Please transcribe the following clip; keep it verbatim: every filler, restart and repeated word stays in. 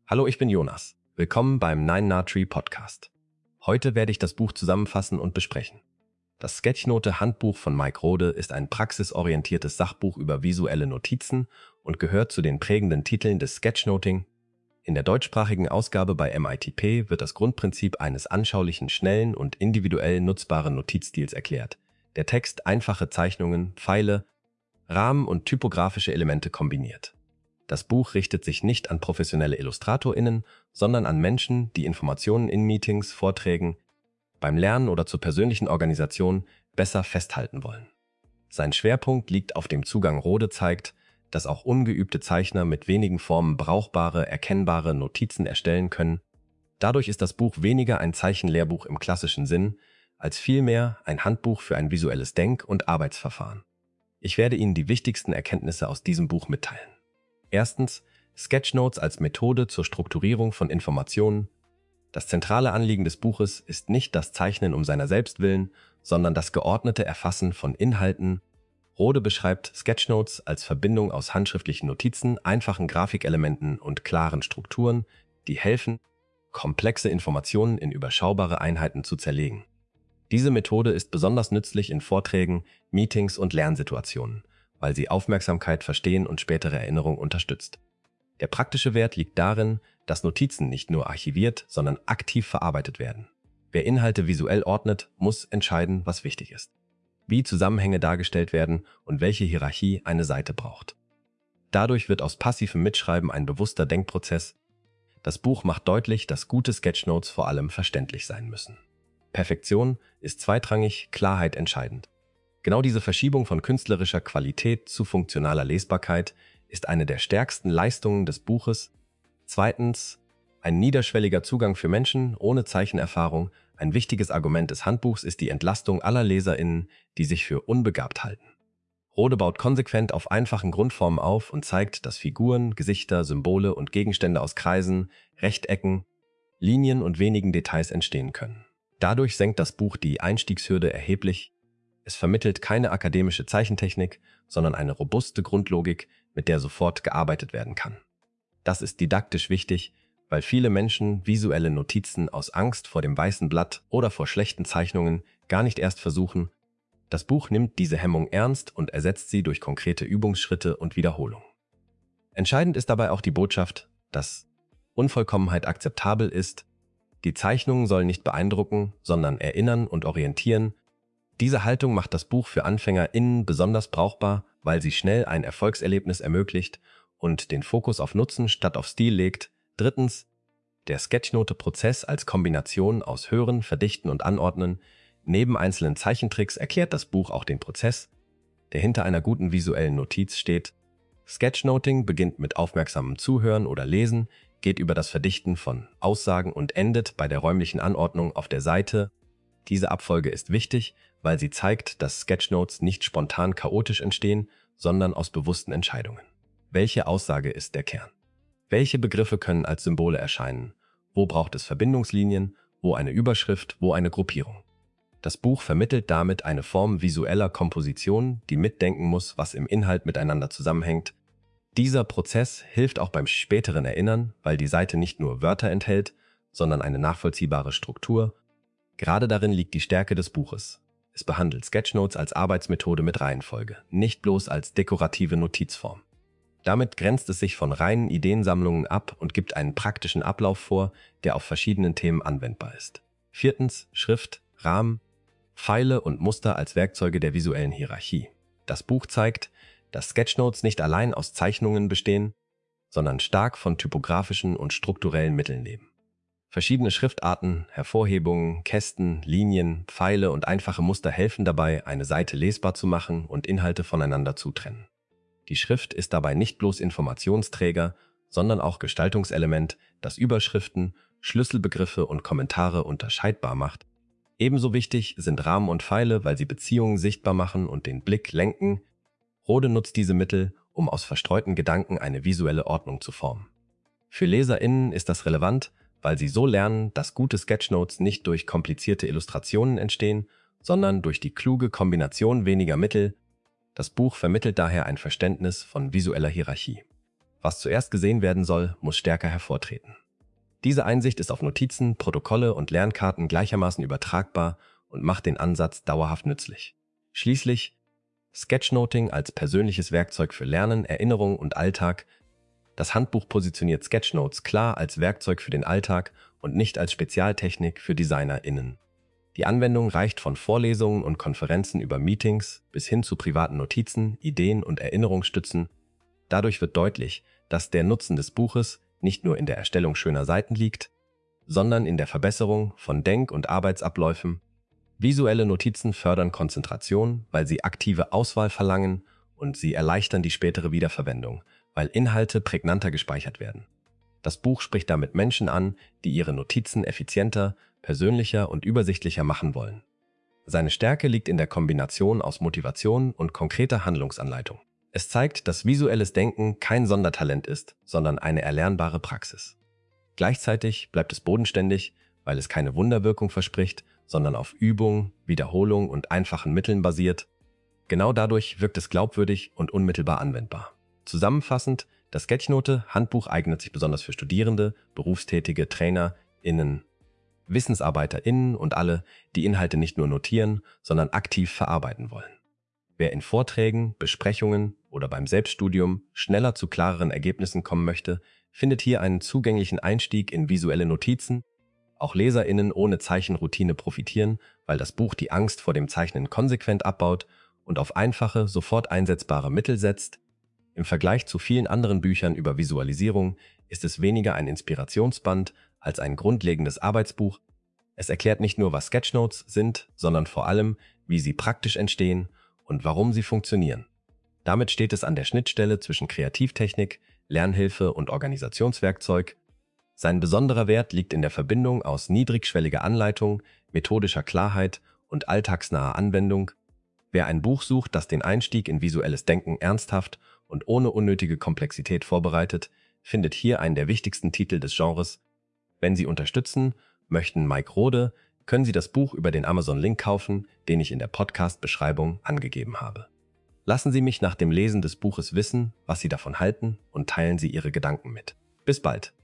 Hallo, ich bin Jonas. Willkommen beim Nine Na Tree Podcast. Heute werde ich das Buch zusammenfassen und besprechen. Das Sketchnote-Handbuch von Mike Rohde ist ein praxisorientiertes Sachbuch über visuelle Notizen und gehört zu den prägenden Titeln des Sketchnoting. In der deutschsprachigen Ausgabe bei M I T P wird das Grundprinzip eines anschaulichen, schnellen und individuell nutzbaren Notizstils erklärt. Der Text einfache Zeichnungen, Pfeile, Rahmen und typografische Elemente kombiniert. Das Buch richtet sich nicht an professionelle IllustratorInnen, sondern an Menschen, die Informationen in Meetings, Vorträgen, beim Lernen oder zur persönlichen Organisation besser festhalten wollen. Sein Schwerpunkt liegt auf dem Zugang. Rohde zeigt, dass auch ungeübte Zeichner mit wenigen Formen brauchbare, erkennbare Notizen erstellen können. Dadurch ist das Buch weniger ein Zeichenlehrbuch im klassischen Sinn, als vielmehr ein Handbuch für ein visuelles Denk- und Arbeitsverfahren. Ich werde Ihnen die wichtigsten Erkenntnisse aus diesem Buch mitteilen. Erstens, Sketchnotes als Methode zur Strukturierung von Informationen. Das zentrale Anliegen des Buches ist nicht das Zeichnen um seiner selbst willen, sondern das geordnete Erfassen von Inhalten. Rohde beschreibt Sketchnotes als Verbindung aus handschriftlichen Notizen, einfachen Grafikelementen und klaren Strukturen, die helfen, komplexe Informationen in überschaubare Einheiten zu zerlegen. Diese Methode ist besonders nützlich in Vorträgen, Meetings und Lernsituationen, weil sie Aufmerksamkeit, Verstehen und spätere Erinnerung unterstützt. Der praktische Wert liegt darin, dass Notizen nicht nur archiviert, sondern aktiv verarbeitet werden. Wer Inhalte visuell ordnet, muss entscheiden, was wichtig ist, wie Zusammenhänge dargestellt werden und welche Hierarchie eine Seite braucht. Dadurch wird aus passivem Mitschreiben ein bewusster Denkprozess. Das Buch macht deutlich, dass gute Sketchnotes vor allem verständlich sein müssen. Perfektion ist zweitrangig, Klarheit entscheidend. Genau diese Verschiebung von künstlerischer Qualität zu funktionaler Lesbarkeit ist eine der stärksten Leistungen des Buches. Zweitens, ein niederschwelliger Zugang für Menschen ohne Zeichenerfahrung. Ein wichtiges Argument des Handbuchs ist die Entlastung aller LeserInnen, die sich für unbegabt halten. Rohde baut konsequent auf einfachen Grundformen auf und zeigt, dass Figuren, Gesichter, Symbole und Gegenstände aus Kreisen, Rechtecken, Linien und wenigen Details entstehen können. Dadurch senkt das Buch die Einstiegshürde erheblich. Es vermittelt keine akademische Zeichentechnik, sondern eine robuste Grundlogik, mit der sofort gearbeitet werden kann. Das ist didaktisch wichtig, weil viele Menschen visuelle Notizen aus Angst vor dem weißen Blatt oder vor schlechten Zeichnungen gar nicht erst versuchen. Das Buch nimmt diese Hemmung ernst und ersetzt sie durch konkrete Übungsschritte und Wiederholung. Entscheidend ist dabei auch die Botschaft, dass Unvollkommenheit akzeptabel ist. Die Zeichnungen sollen nicht beeindrucken, sondern erinnern und orientieren. Diese Haltung macht das Buch für AnfängerInnen besonders brauchbar, weil sie schnell ein Erfolgserlebnis ermöglicht und den Fokus auf Nutzen statt auf Stil legt. Drittens, der Sketchnote-Prozess als Kombination aus Hören, Verdichten und Anordnen. Neben einzelnen Zeichentricks erklärt das Buch auch den Prozess, der hinter einer guten visuellen Notiz steht. Sketchnoting beginnt mit aufmerksamem Zuhören oder Lesen, geht über das Verdichten von Aussagen und endet bei der räumlichen Anordnung auf der Seite. Diese Abfolge ist wichtig, weil sie zeigt, dass Sketchnotes nicht spontan chaotisch entstehen, sondern aus bewussten Entscheidungen. Welche Aussage ist der Kern? Welche Begriffe können als Symbole erscheinen? Wo braucht es Verbindungslinien? Wo eine Überschrift? Wo eine Gruppierung? Das Buch vermittelt damit eine Form visueller Komposition, die mitdenken muss, was im Inhalt miteinander zusammenhängt. Dieser Prozess hilft auch beim späteren Erinnern, weil die Seite nicht nur Wörter enthält, sondern eine nachvollziehbare Struktur. Gerade darin liegt die Stärke des Buches. Es behandelt Sketchnotes als Arbeitsmethode mit Reihenfolge, nicht bloß als dekorative Notizform. Damit grenzt es sich von reinen Ideensammlungen ab und gibt einen praktischen Ablauf vor, der auf verschiedenen Themen anwendbar ist. Viertens, Schrift, Rahmen, Pfeile und Muster als Werkzeuge der visuellen Hierarchie. Das Buch zeigt, dass Sketchnotes nicht allein aus Zeichnungen bestehen, sondern stark von typografischen und strukturellen Mitteln leben. Verschiedene Schriftarten, Hervorhebungen, Kästen, Linien, Pfeile und einfache Muster helfen dabei, eine Seite lesbar zu machen und Inhalte voneinander zu trennen. Die Schrift ist dabei nicht bloß Informationsträger, sondern auch Gestaltungselement, das Überschriften, Schlüsselbegriffe und Kommentare unterscheidbar macht. Ebenso wichtig sind Rahmen und Pfeile, weil sie Beziehungen sichtbar machen und den Blick lenken. Rohde nutzt diese Mittel, um aus verstreuten Gedanken eine visuelle Ordnung zu formen. Für LeserInnen ist das relevant, weil sie so lernen, dass gute Sketchnotes nicht durch komplizierte Illustrationen entstehen, sondern durch die kluge Kombination weniger Mittel. Das Buch vermittelt daher ein Verständnis von visueller Hierarchie. Was zuerst gesehen werden soll, muss stärker hervortreten. Diese Einsicht ist auf Notizen, Protokolle und Lernkarten gleichermaßen übertragbar und macht den Ansatz dauerhaft nützlich. Schließlich Sketchnoting als persönliches Werkzeug für Lernen, Erinnerung und Alltag. Das Handbuch positioniert Sketchnotes klar als Werkzeug für den Alltag und nicht als Spezialtechnik für DesignerInnen. Die Anwendung reicht von Vorlesungen und Konferenzen über Meetings bis hin zu privaten Notizen, Ideen und Erinnerungsstützen. Dadurch wird deutlich, dass der Nutzen des Buches nicht nur in der Erstellung schöner Seiten liegt, sondern in der Verbesserung von Denk- und Arbeitsabläufen. Visuelle Notizen fördern Konzentration, weil sie aktive Auswahl verlangen, und sie erleichtern die spätere Wiederverwendung, weil Inhalte prägnanter gespeichert werden. Das Buch spricht damit Menschen an, die ihre Notizen effizienter, persönlicher und übersichtlicher machen wollen. Seine Stärke liegt in der Kombination aus Motivation und konkreter Handlungsanleitung. Es zeigt, dass visuelles Denken kein Sondertalent ist, sondern eine erlernbare Praxis. Gleichzeitig bleibt es bodenständig, weil es keine Wunderwirkung verspricht, sondern auf Übung, Wiederholung und einfachen Mitteln basiert. Genau dadurch wirkt es glaubwürdig und unmittelbar anwendbar. Zusammenfassend, das Sketchnote-Handbuch eignet sich besonders für Studierende, berufstätige TrainerInnen, WissensarbeiterInnen und alle, die Inhalte nicht nur notieren, sondern aktiv verarbeiten wollen. Wer in Vorträgen, Besprechungen oder beim Selbststudium schneller zu klareren Ergebnissen kommen möchte, findet hier einen zugänglichen Einstieg in visuelle Notizen. Auch LeserInnen ohne Zeichenroutine profitieren, weil das Buch die Angst vor dem Zeichnen konsequent abbaut und auf einfache, sofort einsetzbare Mittel setzt. Im Vergleich zu vielen anderen Büchern über Visualisierung ist es weniger ein Inspirationsband als ein grundlegendes Arbeitsbuch. Es erklärt nicht nur, was Sketchnotes sind, sondern vor allem, wie sie praktisch entstehen und warum sie funktionieren. Damit steht es an der Schnittstelle zwischen Kreativtechnik, Lernhilfe und Organisationswerkzeug. Sein besonderer Wert liegt in der Verbindung aus niedrigschwelliger Anleitung, methodischer Klarheit und alltagsnaher Anwendung. Wer ein Buch sucht, das den Einstieg in visuelles Denken ernsthaft und ohne unnötige Komplexität vorbereitet, findet hier einen der wichtigsten Titel des Genres. Wenn Sie unterstützen möchten Mike Rode, können Sie das Buch über den Amazon-Link kaufen, den ich in der Podcast-Beschreibung angegeben habe. Lassen Sie mich nach dem Lesen des Buches wissen, was Sie davon halten, und teilen Sie Ihre Gedanken mit. Bis bald!